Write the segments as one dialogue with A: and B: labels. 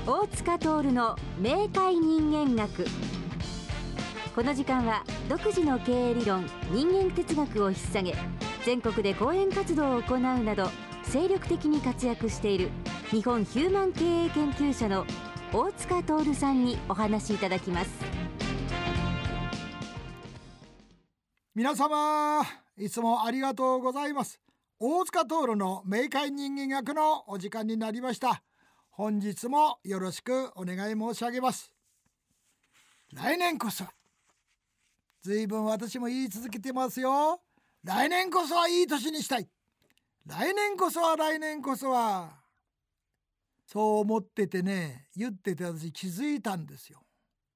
A: 大塚徹の明快人間学。この時間は独自の経営理論、人間哲学を引っ提げ、全国で講演活動を行うなど精力的に活躍している日本ヒューマン経営研究者の大塚徹さんにお話しいただきます。
B: 皆様、いつもありがとうございます。大塚徹の明快人間学のお時間になりました。本日もよろしくお願い申し上げます。来年こそは、ずいぶん私も言い続けてますよ。来年こそはいい年にしたい。来年こそは。そう思っててね、言ってて私気づいたんですよ。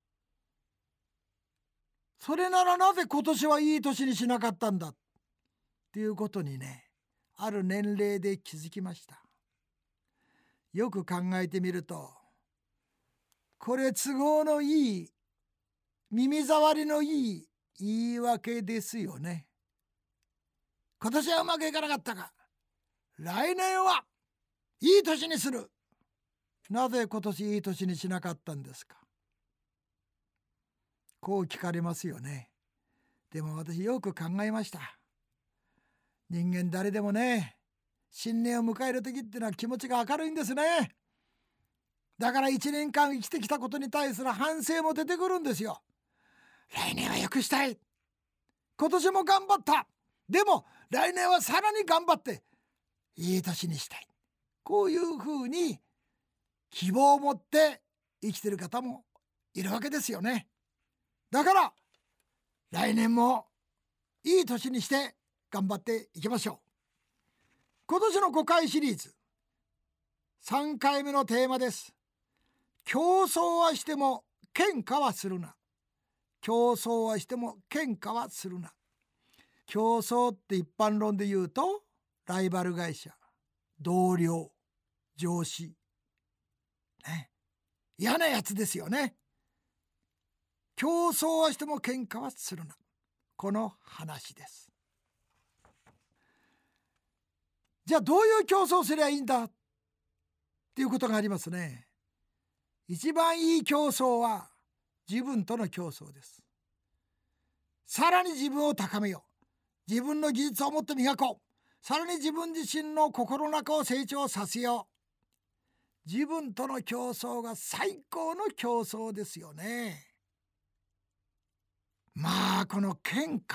B: それならなぜ今年はいい年にしなかったんだっていうことにね、ある年齢で気づきました。よく考えてみると、これ都合のいい、耳障りのいい言い訳ですよね。今年はうまくいかなかったが、来年はいい年にする。なぜ今年いい年にしなかったんですか。こう聞かれますよね。でも私よく考えました。人間誰でもね、新年を迎える時ってのは気持ちが明るいんですね。だから1年間生きてきたことに対する反省も出てくるんですよ。来年は良くしたい。今年も頑張った。でも来年はさらに頑張っていい年にしたい。こういうふうに希望を持って生きてる方もいるわけですよね。だから来年もいい年にして頑張っていきましょう。今年の5回シリーズ3回目のテーマです。競争はしても喧嘩はするな。競争はしても喧嘩はするな。競争って一般論で言うと、ライバル会社、同僚、上司、ね、嫌なやつですよね。競争はしても喧嘩はするな。この話です。じゃあどういう競争をすればいいんだっていうことがありますね。一番いい競争は自分との競争です。さらに自分を高めよう。自分の技術をもっと磨こう。さらに自分自身の心の中を成長させよう。自分との競争が最高の競争ですよね。まあこの喧嘩、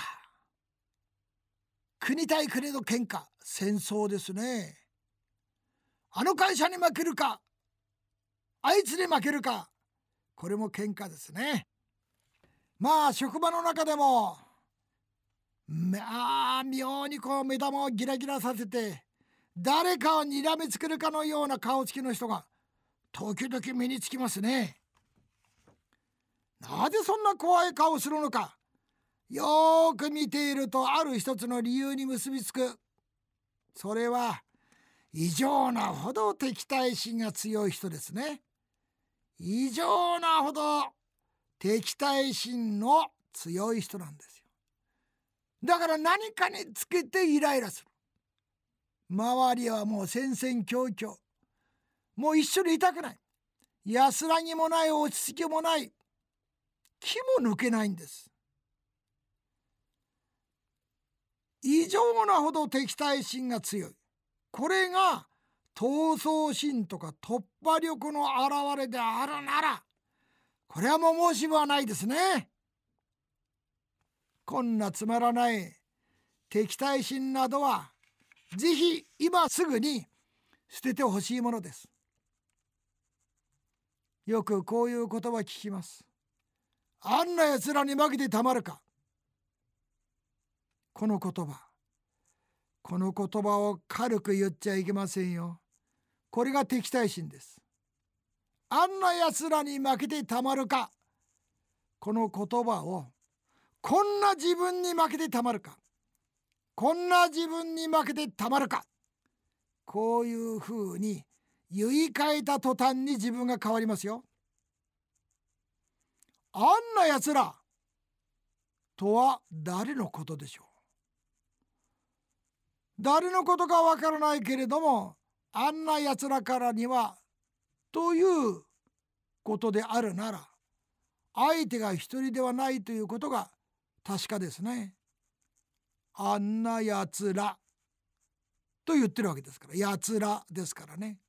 B: 国対国の喧嘩、戦争ですね。あの会社に負けるか、あいつに負けるか、これも喧嘩ですね。まあ職場の中でも妙にこう目玉をギラギラさせて誰かを睨みつけるかのような顔つきの人が時々目につきますね。なぜそんな怖い顔をするのか、よーく見ているとある一つの理由に結びつく。それは異常なほど敵対心が強い人ですね。異常なほど敵対心の強い人なんですよ。だから何かにつけてイライラする。周りはもう戦々恐々、もう一緒にいたくない。安らぎもない、落ち着きもない、気も抜けないんです。異常なほど敵対心が強い。これが闘争心とか突破力の表れであるなら、これはもう申し分はないですね。こんなつまらない敵対心などはぜひ今すぐに捨ててほしいものです。よくこういう言葉聞きます。あんな奴らに負けてたまるか。この言葉を軽く言っちゃいけませんよ。これが敵対心です。あんな奴らに負けてたまるか。この言葉を、こんな自分に負けてたまるか、こんな自分に負けてたまるか、こういうふうに言い換えた途端に自分が変わりますよ。あんな奴らとは誰のことでしょう。誰のことかわからないけれども、あんな奴らからにはということであるなら、相手が一人ではないということが確かですね。あんなやつらと言ってるわけですから、やつらですからね。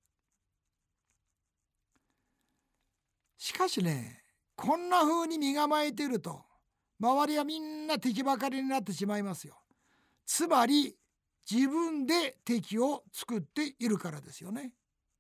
B: しかしね、こんな風に身構えていると、周りはみんな敵ばかりになってしまいますよ。つまり自分で敵を作っているからですよね。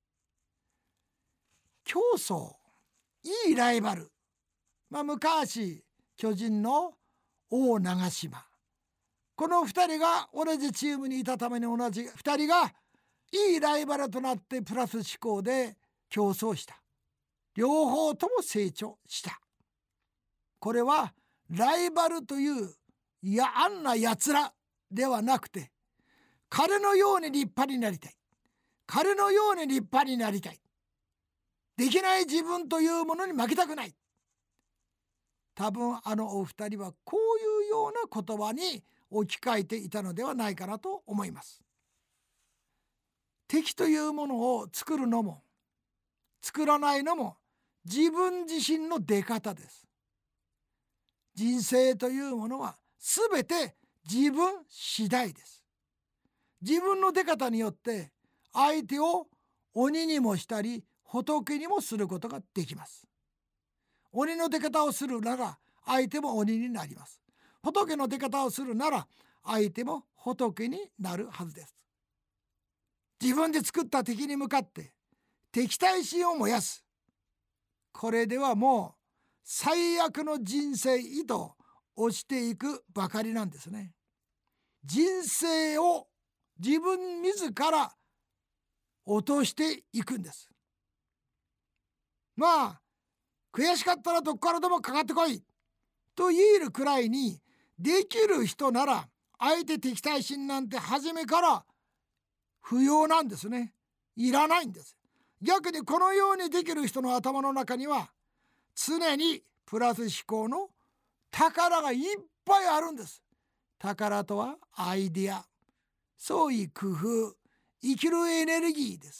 B: 競争、いいライバル。昔巨人の王長嶋、この2人が同じチームにいたために、同じ2人がいいライバルとなってプラス思考で競争した。両方とも成長した。これはライバルというあんなやつらではなくて、彼のように立派になりたい、彼のように立派になりたい、できない自分というものに負けたくない。多分お二人はこういうような言葉に置き換えていたのではないかなと思います。敵というものを作るのも作らないのも自分自身の出方です。人生というものはすべて自分次第です。自分の出方によって相手を鬼にもしたり仏にもすることができます。鬼の出方をするなら相手も鬼になります。仏の出方をするなら相手も仏になるはずです。自分で作った敵に向かって敵対心を燃やす。これではもう最悪の人生へと落ちていくばかりなんですね。人生を自分自ら落としていくんです。悔しかったらどこからでもかかってこいと言えるくらいにできる人なら、相手敵対心なんて初めから不要なんですね。いらないんです。逆にこのようにできる人の頭の中には常にプラス思考の宝がいっぱいあるんです。宝とはアイデア、創意工夫、生きるエネルギーです。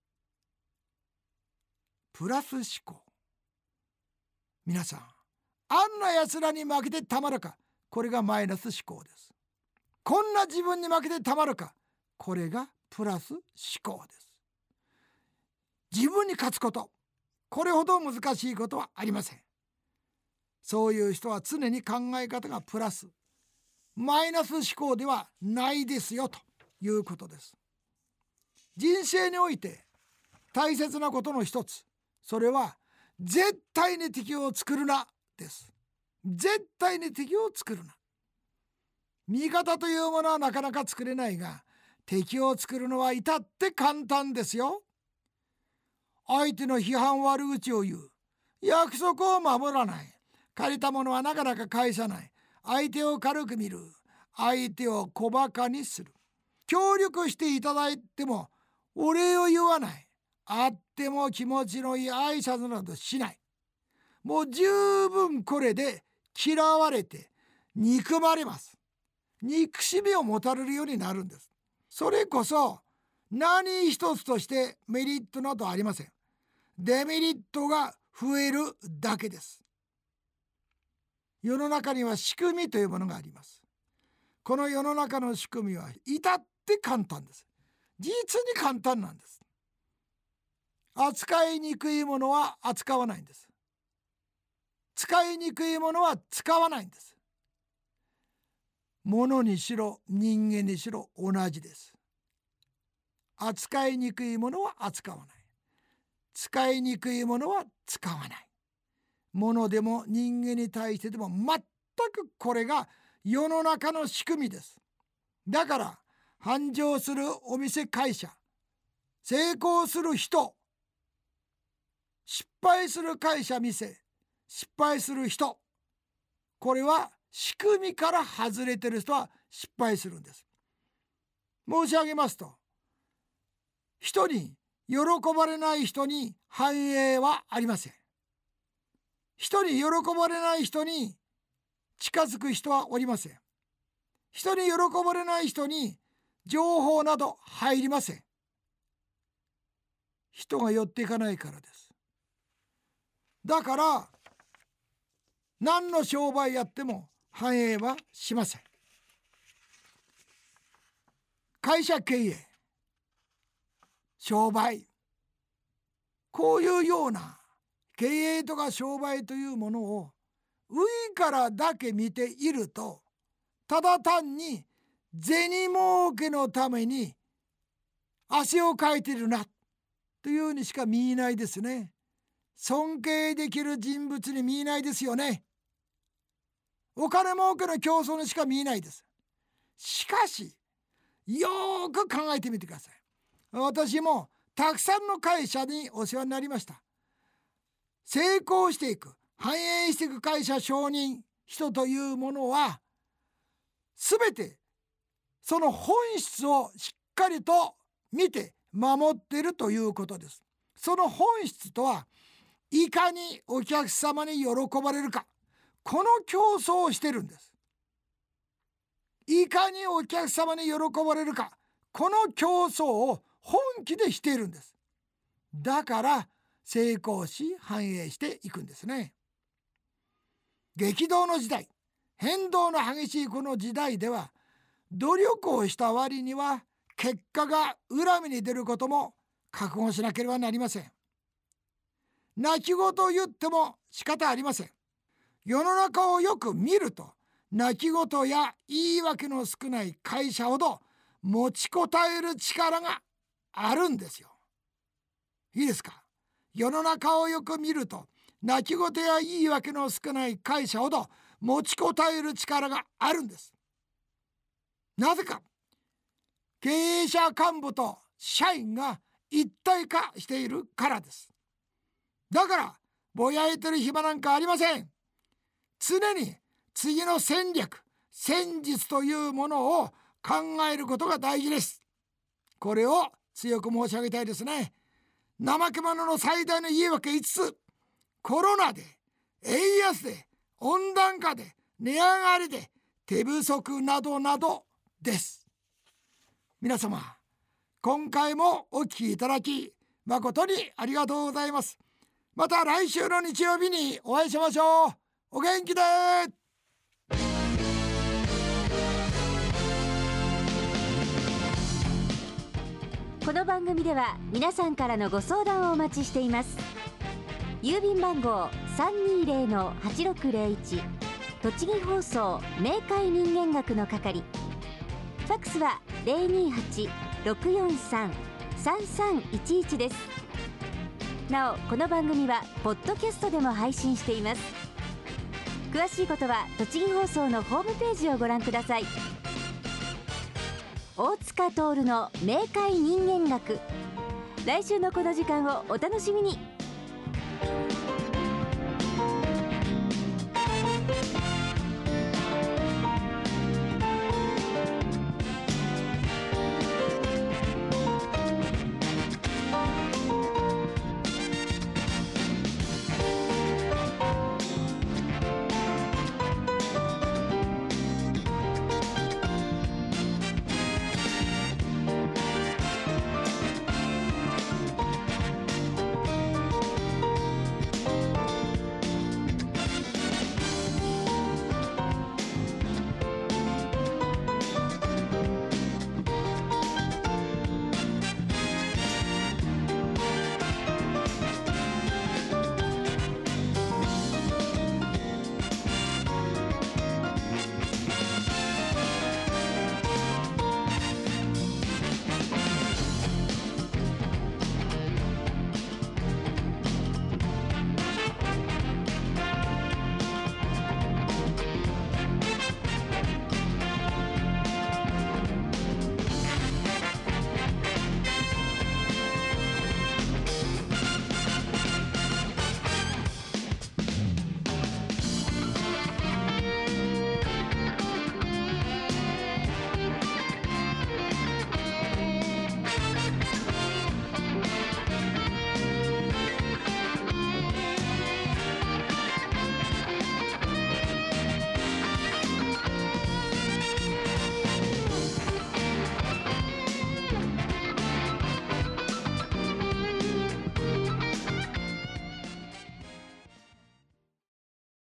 B: プラス思考。皆さん、あんな奴らに負けてたまるか、これがマイナス思考です。こんな自分に負けてたまるか、これがプラス思考です。自分に勝つこと、これほど難しいことはありません。そういう人は常に考え方がプラス、マイナス思考ではないですよということです。人生において大切なことの一つ、それは絶対に敵を作るなです。絶対に敵を作るな。味方というものはなかなか作れないが、敵を作るのは至って簡単ですよ。相手の批判悪口を言う、約束を守らない、借りたものはなかなか返さない、相手を軽く見る、相手を小馬鹿にする、協力していただいてもお礼を言わない、あっても気持ちのいい挨拶などしない。もう十分これで嫌われて憎まれます。憎しみを持たれるようになるんです。それこそ何一つとしてメリットなどありません。デメリットが増えるだけです。世の中には仕組みというものがあります。この世の中の仕組みは至って簡単です。実に簡単なんです。扱いにくいものは扱わないんです。使いにくいものは使わないんです。物にしろ人間にしろ同じです。扱いにくいものは扱わない。使いにくいものは使わない。物でも人間に対してでも全くこれが世の中の仕組みです。だから繁盛するお店会社、成功する人、失敗する会社店、失敗する人、これは仕組みから外れてる人は失敗するんです。申し上げますと、人に喜ばれない人に繁栄はありません。人に喜ばれない人に近づく人はおりません。人に喜ばれない人に情報など入りません。人が寄っていかないからです。 だから何の商売やっても反映はしません。会社経営、商売、こういうような経営とか商売というものを上からだけ見ていると、ただ単に銭儲けのために汗をかいているなというふうにしか見えないですね。尊敬できる人物に見えないですよね。お金儲けの競争にしか見えないです。しかしよーく考えてみてください。私もたくさんの会社にお世話になりました。成功していく、繁栄していく会社、商人、人というものはすべてその本質をしっかりと見て守っているということです。その本質とは、いかにお客様に喜ばれるか、この競争をしているんです。いかにお客様に喜ばれるか、この競争を本気でしているんです。だから成功し繁栄していくんですね。激動の時代、変動の激しいこの時代では、努力をした割には結果が裏目に出ることも覚悟しなければなりません。泣き言を言っても仕方ありません。世の中をよく見ると、泣き言や言い訳の少ない会社ほど持ちこたえる力があるんですよ。いいですか。世の中をよく見ると、泣き言や言い訳の少ない会社ほど持ちこたえる力があるんです。なぜか、経営者幹部と社員が一体化しているからです。だからぼやいてる暇なんかありません。常に次の戦略、戦術というものを考えることが大事です。これを強く申し上げたいですね。怠け者の最大の言い訳5つ。コロナで、円安で、温暖化で、値上がりで、手不足などなどです。皆様、今回もお聞きいただき誠にありがとうございます。また来週の日曜日にお会いしましょう。お元気で。
A: この番組では皆さんからのご相談をお待ちしています。郵便番号 320-8601 栃木放送明快人間学の係。ファックスは 028-643-3311 です。なお、この番組はポッドキャストでも配信しています。詳しいことは栃木放送のホームページをご覧ください。大塚徹の明快人間学。来週のこの時間をお楽しみに。